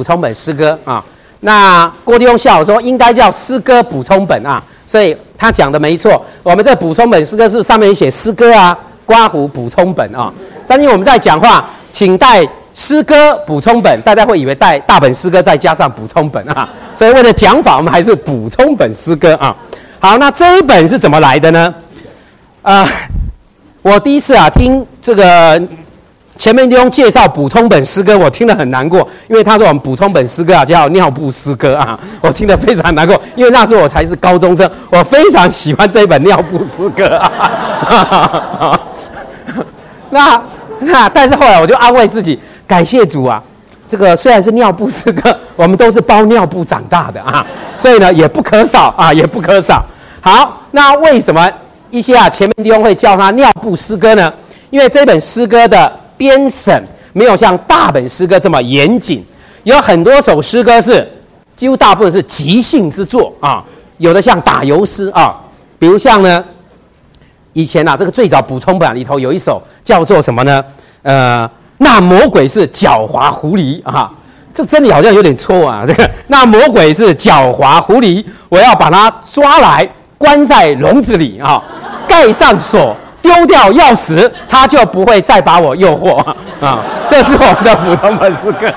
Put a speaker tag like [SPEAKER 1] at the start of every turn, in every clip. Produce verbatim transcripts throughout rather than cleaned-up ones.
[SPEAKER 1] 充本诗歌啊。那郭弟兄笑我说应该叫诗歌补充本啊，所以他讲的没错。我们这补充本诗歌是不是上面写诗歌啊？刮胡补充本啊，但因为我们在讲话，请带诗歌补充本，大家会以为带大本诗歌再加上补充本啊，所以为了讲法，我们还是补充本诗歌啊。好，那这一本是怎么来的呢？呃，我第一次啊听这个前面弟兄介绍补充本诗歌，我听得很难过，因为他说我们补充本诗歌啊叫尿布诗歌啊，我听得非常难过，因为那时候我才是高中生，我非常喜欢这一本尿布诗歌啊。那那但是后来我就安慰自己，感谢主啊，这个虽然是尿布诗歌，我们都是包尿布长大的啊，所以呢也不可少啊，也不可少。好，那为什么一些啊前面弟兄会叫它尿布诗歌呢？因为这本诗歌的编审没有像大本诗歌这么严谨，有很多首诗歌是几乎大部分是即兴之作啊，有的像打油诗啊，比如像呢。以前啊，这个最早补充本里头有一首叫做什么呢？呃，那魔鬼是狡猾狐狸啊，这真理好像有点错啊。这个那魔鬼是狡猾狐狸，我要把它抓来关在笼子里啊，盖上锁，丢掉钥匙，他就不会再把我诱惑啊。这是我们的补充本诗歌。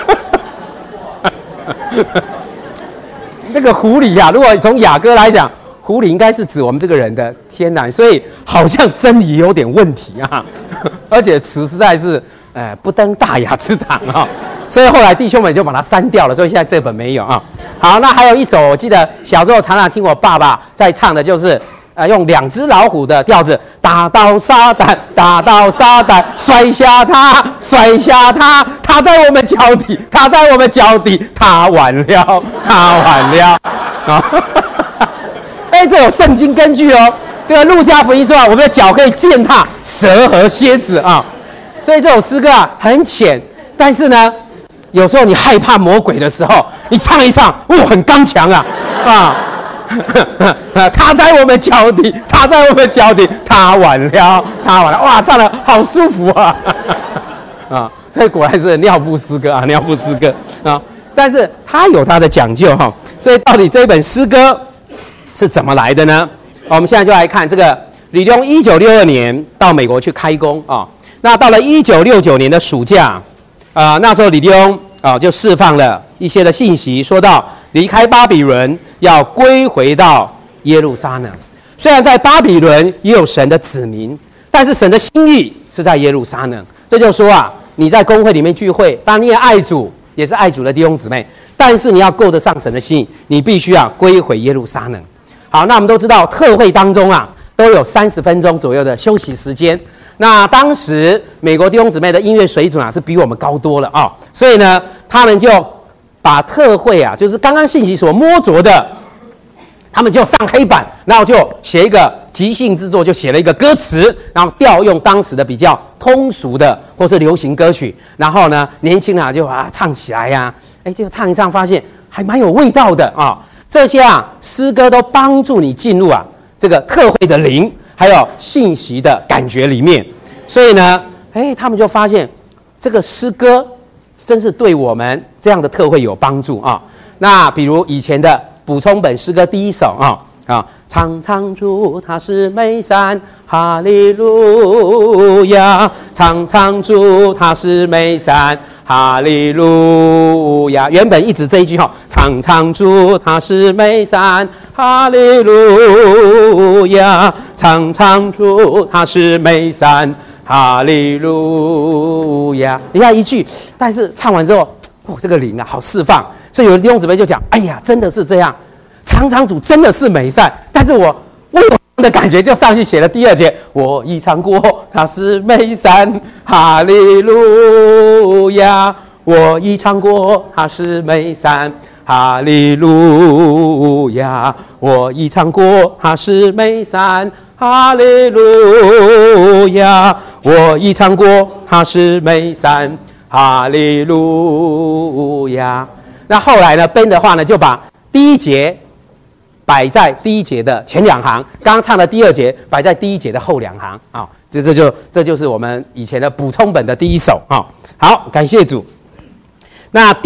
[SPEAKER 1] 那个狐狸啊，如果从雅歌来讲。狐狸应该是指我们这个人的天然，所以好像真理有点问题啊，而且词实在是，呃，不登大雅之堂啊，所以后来弟兄们就把它删掉了，所以现在这本没有啊。好，那还有一首，我记得小时候常常听我爸爸在唱的，就是呃用两只老虎的调子，打倒撒旦，打倒撒旦，摔下他，摔下他，他在我们脚底，他在我们脚底，他完了，他完了啊。哎，这有圣经根据哦。这个路加福音说啊，我们的脚可以践踏蛇和蝎子啊。所以这首诗歌啊很浅，但是呢，有时候你害怕魔鬼的时候，你唱一唱，哇，很刚强啊啊！他在我们脚底，他在我们脚底，他完了，他完了，哇，唱得好舒服啊！啊，所以果然是尿布诗歌啊，尿布诗歌啊。但是它有它的讲究哈。所以到底这一本诗歌是怎么来的呢？我们现在就来看这个李弟兄一九六二年到美国去开工啊。那到了一九六九年的暑假，啊、呃，那时候李弟兄啊就释放了一些的信息，说到离开巴比伦要归回到耶路撒冷。虽然在巴比伦也有神的子民，但是神的心意是在耶路撒冷。这就说啊，你在公会里面聚会，当然你也爱主，也是爱主的弟兄姊妹，但是你要够得上神的心意，你必须要归回耶路撒冷。好，那我们都知道特会当中啊，都有三十分钟左右的休息时间。那当时美国弟兄姊妹的音乐水准啊，是比我们高多了啊、哦，所以呢，他们就把特会啊，就是刚刚信息所摸着的，他们就上黑板，然后就写一个即兴之作，就写了一个歌词，然后调用当时的比较通俗的或是流行歌曲，然后呢，年轻人啊就啊唱起来呀、啊，哎，就唱一唱，发现还蛮有味道的啊、哦。这些啊诗歌都帮助你进入啊这个特会的灵，还有信息的感觉里面。所以呢，哎，他们就发现这个诗歌真是对我们这样的特会有帮助啊。那比如以前的补充本诗歌第一首啊啊，唱唱主他是美善，哈利路亚，唱唱主他是美善，哈利路亚。原本一直这一句哈，唱唱主他是美善，哈利路亚，唱唱主他是美善，哈利路亚。你看一句，但是唱完之后，哦，这个灵啊，好释放。所以有的弟兄姊妹就讲，哎呀，真的是这样，唱唱主真的是美善。但是我我有的感觉，就上去写了第二节，我已尝过他是美善，哈利路亚。我已尝过他是美善，哈利路亚。我已尝过他是美善，哈利路亚。我已尝过他是美善，哈利路亚。那后来呢，编的话呢，就把第一节摆在第一节的前两行，刚刚唱的第二节摆在第一节的后两行啊、哦。这这就这就是我们以前的补充本的第一首啊、哦。好，感谢主。那第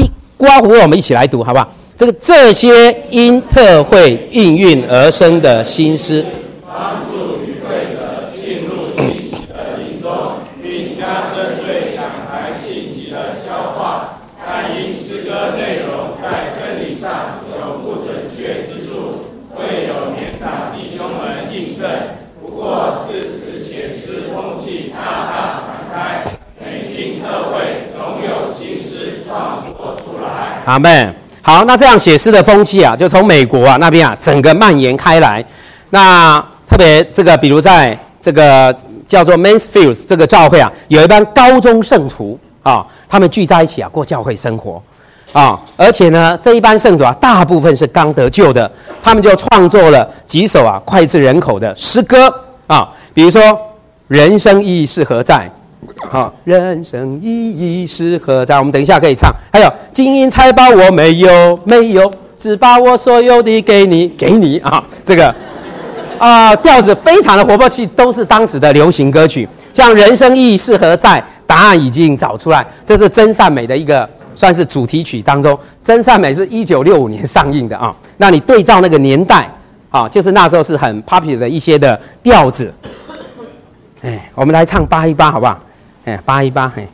[SPEAKER 1] 刮胡，我们一起来读好不好？这个这些因特会应运而生的新诗，
[SPEAKER 2] 帮助与会者进入信息的灵中，并加深对讲台信息的消化。但因诗歌内容在真理上有不准确之处，会有年长弟兄们印证。不过自此写诗风气大大传开，每进特会总有新诗创作出来。
[SPEAKER 1] 阿们。好，那这样写诗的风气啊，就从美国啊那边啊整个蔓延开来。那特别这个，比如在这个叫做 Mansfield 这个教会啊，有一班高中圣徒啊，他们聚在一起啊过教会生活啊，而且呢这一班圣徒啊，大部分是刚得救的，他们就创作了几首啊脍炙人口的诗歌啊，比如说人生意义是何在。好，人生意义是何在？我们等一下可以唱。还有金银财宝我没有，没有，只把我所有的给你，给你啊！这个啊、呃，调子非常的活泼气，都是当时的流行歌曲。像人生意义是何在？答案已经找出来，这是真善美的一个算是主题曲当中。真善美是一九六五年上映的啊。那你对照那个年代啊，就是那时候是很 popular 的一些的调子。哎，我们来唱八一八好不好？哎，八一八，哎，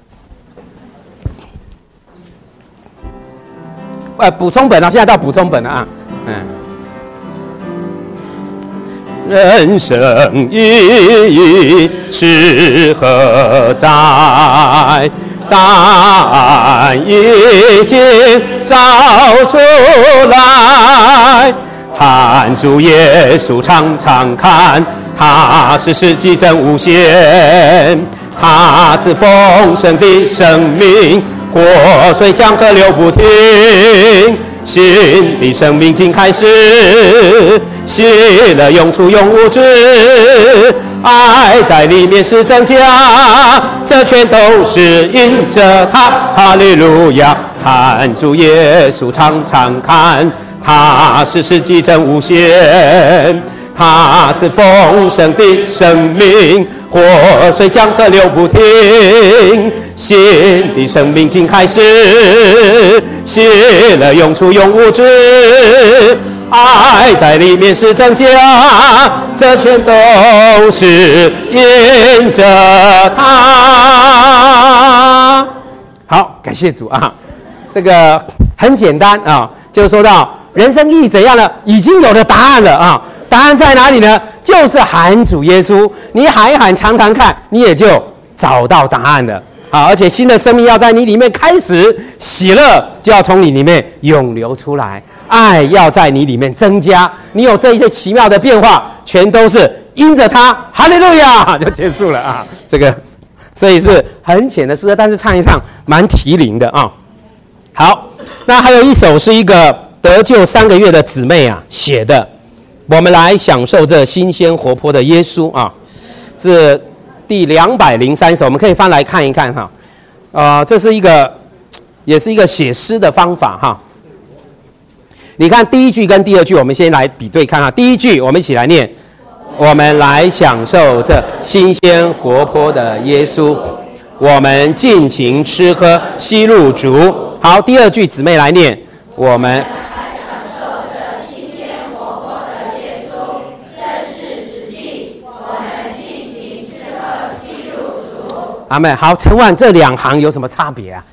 [SPEAKER 1] 呃，补充本啊，现在到补充本了啊，嗯。人生意义是何在？答案已经找出来。看主耶稣常常看，他是世纪真无限。他赐丰盛的生命，活水江河流不停。新的生命经开始，喜乐涌出永无止。爱在里面是增加，这全都是因着他。哈利路亚！看主耶稣常常看，他是世纪真无限。他赐丰盛的生命，活水江河流不停。新的生命经开始，喜乐涌出永无止。爱在里面是增加，这全都是因着他。好，感谢主啊！这个很简单啊，就说到人生意义怎样呢？已经有了答案了啊！答案在哪里呢？就是喊主耶稣，你喊一喊，尝尝看，你也就找到答案了。好，而且新的生命要在你里面开始，喜乐就要从你里面涌流出来，爱要在你里面增加。你有这一些奇妙的变化，全都是因着他，哈利路亚，就结束了啊！这个，所以是很浅的诗歌，但是唱一唱蛮提灵的啊。好，那还有一首是一个得救三个月的姊妹啊写的。我们来享受这新鲜活泼的耶稣啊，是第两百零三首，我们可以翻来看一看哈。呃，这是一个，也是一个写诗的方法哈。你看第一句跟第二句，我们先来比对看哈。第一句我们一起来念：我们来享受这新鲜活泼的耶稣，我们尽情吃喝吸入主。好，第二句姊妹来念：我们。阿们。好，陈婉这两行有什么差别啊？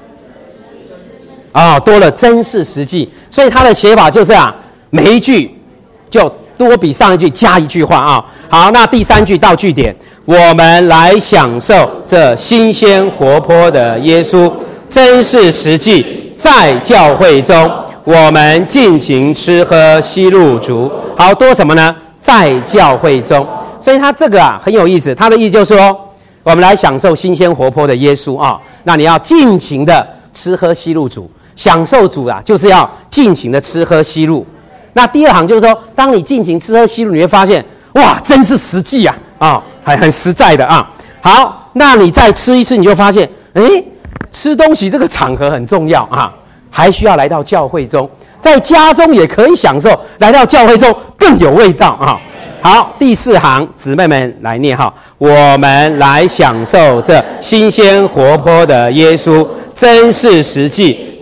[SPEAKER 1] 哦，多了真是实际，所以它的写法就是啊，每一句就多比上一句加一句话啊。好，那第三句到句点，我们来享受这新鲜活泼的耶稣，真是实际，在教会中我们尽情吃喝吸入主。好，多什么呢？在教会中，所以它这个啊很有意思，它的意思就是说。我们来享受新鲜活泼的耶稣啊！那你要尽情的吃喝吸入主，享受主啊，就是要尽情的吃喝吸入。那第二行就是说，当你尽情吃喝吸入，你会发现，哇，真是实际啊，啊，还很实在的啊。好，那你再吃一次，你就发现，哎，吃东西这个场合很重要啊，还需要来到教会中，在家中也可以享受，来到教会中更有味道啊。好，第四行，姊妹们来念哈，我们来享受这新鲜活泼的耶稣，真是实际，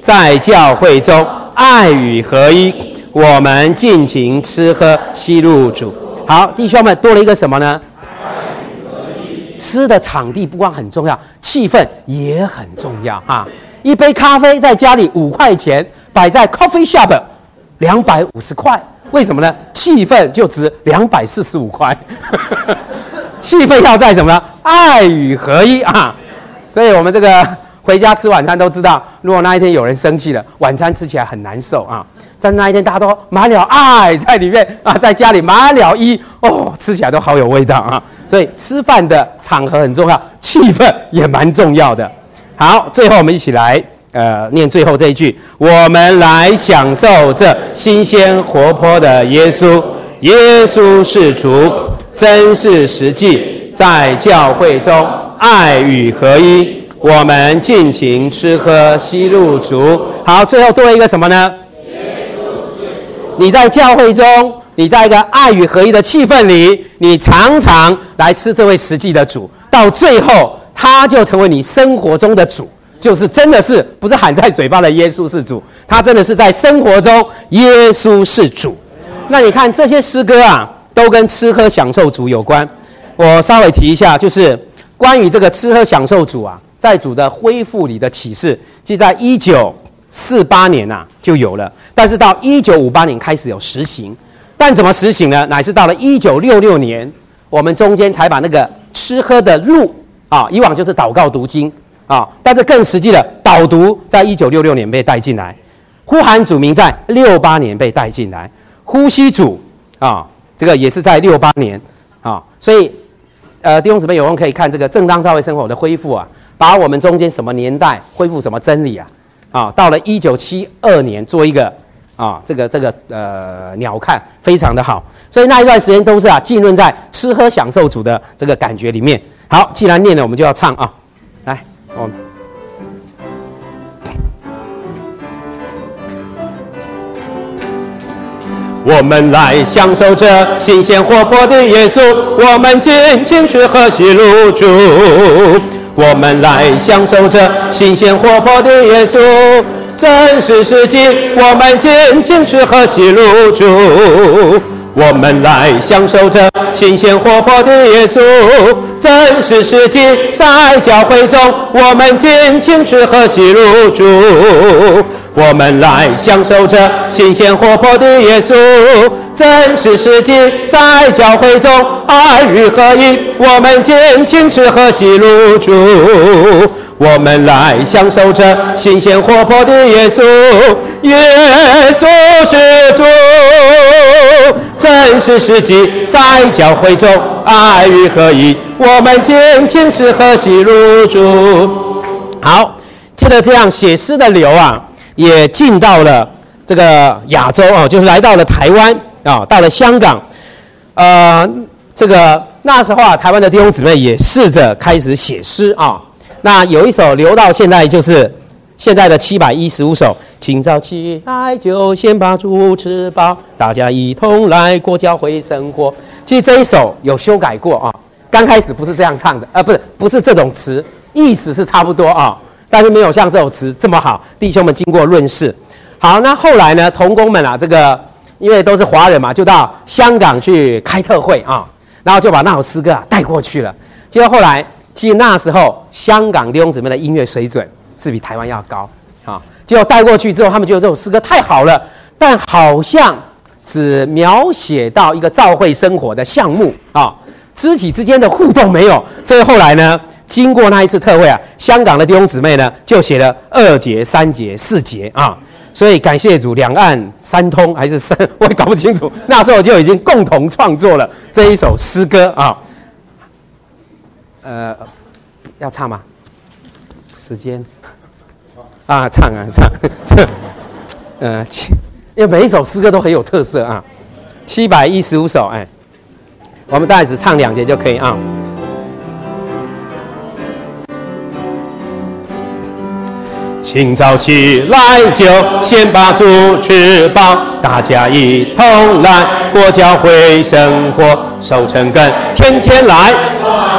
[SPEAKER 1] 在教会中爱与合一，我们尽情吃喝吸入主。好，弟兄们，多了一个什么呢？吃的场地不光很重要，气氛也很重要哈。一杯咖啡在家里五块钱，摆在 coffee shop 两百五十块，为什么呢？气氛就值两百四十五块。气氛要在什么呢？爱与合一啊！所以我们这个回家吃晚餐都知道，如果那一天有人生气了，晚餐吃起来很难受啊。在那一天大家都满了爱在里面啊，在家里满了一哦，吃起来都好有味道啊。所以吃饭的场合很重要，气氛也蛮重要的。好，最后我们一起来呃念最后这一句：我们来享受这新鲜活泼的耶稣，耶稣是主，真是实际，在教会中爱与合一，我们尽情吃喝吸入主。好，最后多一个什么呢？你在教会中，你在一个爱与合一的气氛里，你常常来吃这位实际的主，到最后他就成为你生活中的主，就是真的是不是喊在嘴巴的耶稣是主，他真的是在生活中耶稣是主。那你看这些诗歌啊，都跟吃喝享受主有关。我稍微提一下，就是关于这个吃喝享受主啊，在主的恢复里的启示，即在一九四八年啊就有了，但是到一九五八年开始有实行。但怎么实行呢？乃是到了一九六六年，我们中间才把那个吃喝的路啊，以往就是祷告读经啊，但是更实际的导读，在一九六六年被带进来，呼喊主名在六八年被带进来，呼吸主啊，这个也是在六八年啊，所以呃，弟兄姊妹有空可以看这个正当教会生活的恢复啊，把我们中间什么年代恢复什么真理啊。啊，到了一九七二年做一个啊，这个这个呃鸟瞰，非常的好。所以那一段时间都是啊，浸润在吃喝享受主的这个感觉里面。好，既然念了，我们就要唱啊，来，我们我们来享受这新鲜活泼的耶稣，我们尽情吃喝吸入主。我们来享受这新鲜活泼的耶稣，真是实际，我们尽情吃喝吸入主。我们来享受这新鲜活泼的耶稣，真是实际，在教会中，我们尽情吃喝吸入主。我们来享受这新鲜活泼的耶稣，真是实际，在教会中爱与合一，我们尽情吃喝吸入主。我们来享受这新鲜活泼的耶稣，耶稣是主，真是实际，在教会中爱与合一，我们尽情吃喝吸入主。好，接着这样写诗的流啊，也进到了这个亚洲啊，就是来到了台湾啊，到了香港。呃，这个那时候啊，台湾的弟兄姊妹也试着开始写诗啊。那有一首留到现在，就是现在的七百一十五首。清早起来就先把主吃饱，大家一同来过教会生活。其实这一首有修改过啊，刚开始不是这样唱的，啊、呃，不是不是这种词，意思是差不多啊。但是没有像这首词这么好，弟兄们经过论释。好，那后来呢，同工们啊，这个因为都是华人嘛，就到香港去开特会啊，然后就把那首诗歌啊带过去了。结果后来，其实那时候香港弟兄姊妹的音乐水准是比台湾要高啊。结果带过去之后，他们觉得这首诗歌太好了，但好像只描写到一个教会生活的项目啊，肢体之间的互动没有。所以后来呢，经过那一次特会啊，香港的弟兄姊妹呢就写了二节、三节、四节啊。所以感谢主，两岸三通还是三，我也搞不清楚。那时候就已经共同创作了这一首诗歌啊。呃，要唱吗？时间啊，唱啊唱，这呃，因为每一首诗歌都很有特色啊。七百一十五首，哎，我们大概只唱两节就可以啊。清早起来就先把主吃饱，大家一同来过教会生活，守成根，天天来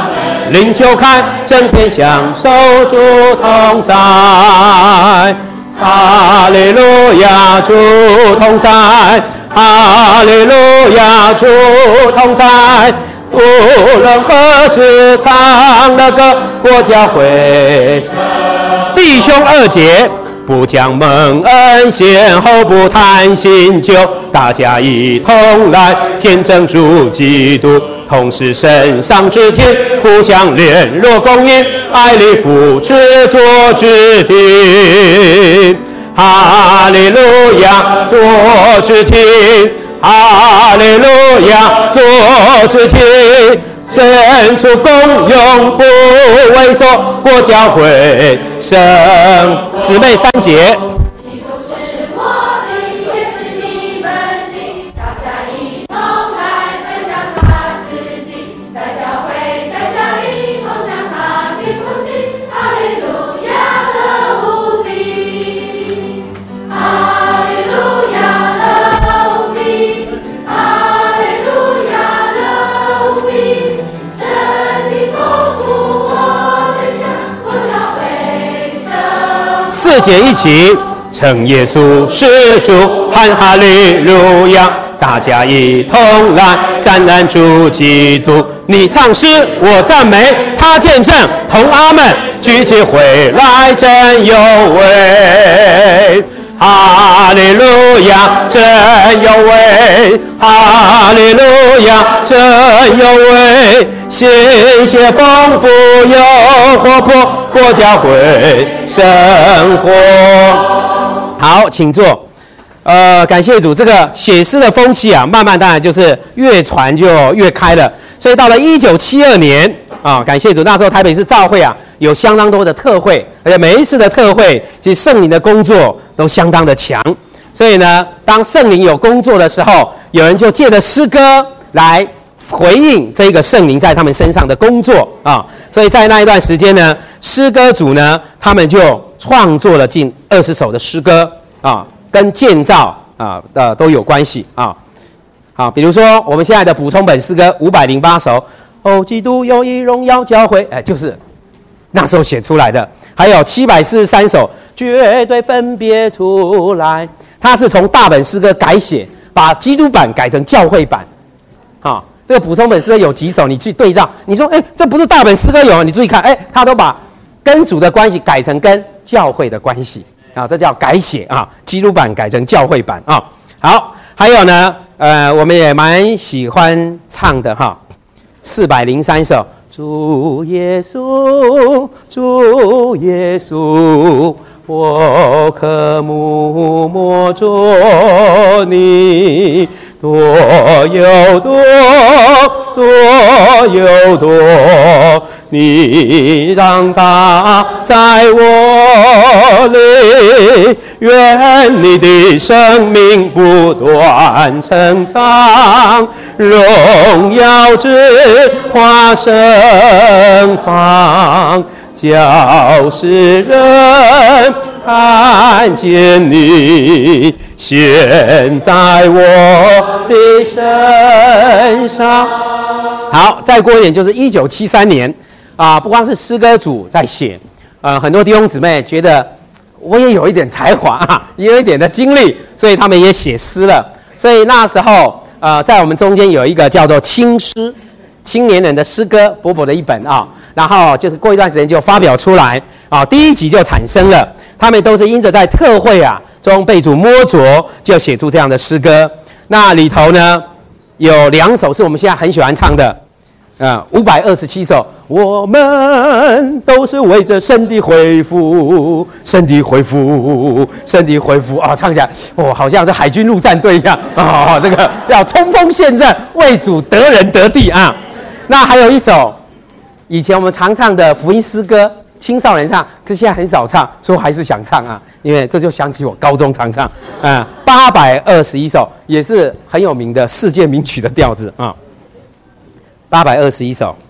[SPEAKER 1] 灵就开，整天享受主同在。 哈利路亚，主同在，哈利路亚，主同在。无论何时唱的歌，国教会弟兄二节，不将蒙恩先后不谈新旧，大家一同来见证主基督，同是身上肢体，互相联络供应，爱里扶持做肢体。哈利路亚，做肢体。哈利路亚，做肢体，真主共用不畏缩，国教会生姊妹三节。四节一起称耶稣是主，喊哈利路亚，大家一同来赞美主基督。你唱诗，我赞美，他见证，同阿们，举起回来真有味。哈利路亚，真有味！哈利路亚，真有味！心血丰富又活泼，国教会生活。好，请坐。呃，感谢主，这个写诗的风气啊，慢慢当然就是越传就越开了。所以到了一九七二年啊，感谢主，那时候台北市教会啊有相当多的特会，而且每一次的特会，其实圣灵的工作都相当的强。所以呢，当圣灵有工作的时候，有人就借着诗歌来回应这个圣灵在他们身上的工作啊。所以在那一段时间呢，诗歌组呢，他们就创作了近二十首的诗歌啊，跟建造啊的都有关系啊。好，比如说我们现在的补充本诗歌五百零八首，哦，基督有一荣耀教会，哎，就是那时候写出来的。还有七百四十三首，绝对分别出来，它是从大本诗歌改写，把基督版改成教会版。好，这个补充本诗歌有几首，你去对照，你说，哎，这不是大本诗歌有？你注意看，哎，他都把跟主的关系改成跟教会的关系啊，这叫改写啊，基督版改成教会版啊。好，还有呢，呃，我们也蛮喜欢唱的哈，四百零三首。主耶稣，主耶稣，我渴慕摸着你，多有多，多有多，你长大在我里，愿你的生命不断成长，荣耀之花盛放，叫世人看见你显在我的身上。好，再过一点就是一九七三年啊，不光是诗歌组在写，呃，很多弟兄姊妹觉得我也有一点才华啊，也有一点的经历，所以他们也写诗了。所以那时候，呃，在我们中间有一个叫做青诗，青年人的诗歌，薄薄的一本啊，然后就是过一段时间就发表出来啊，第一集就产生了。他们都是因着在特会啊中被主摸着，就写出这样的诗歌。那里头呢，有两首是我们现在很喜欢唱的。啊，五百二十七首，我们都是为着神的恢复，神的恢复，神的恢复啊！唱起来，哦，好像是海军陆战队一样啊、哦！这个要冲锋陷阵，为主得人得地啊！那还有一首，以前我们常唱的福音诗歌，青少年唱，可是现在很少唱，所以我还是想唱啊，因为这就想起我高中常唱啊，八百二十一首，也是很有名的世界名曲的调子啊。八百二十一首，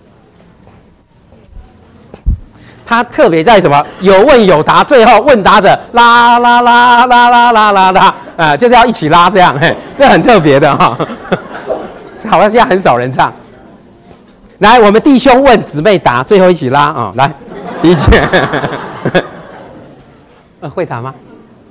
[SPEAKER 1] 他特别在什么？有问有答，最后问答者啦啦啦啦啦啦啦啦，啊，就是要一起拉这样，嘿，这很特别的哈，好像现在很少人唱。来，我们弟兄问，姊妹答，最后一起拉啊、哦！来，第一句，呃，会答吗？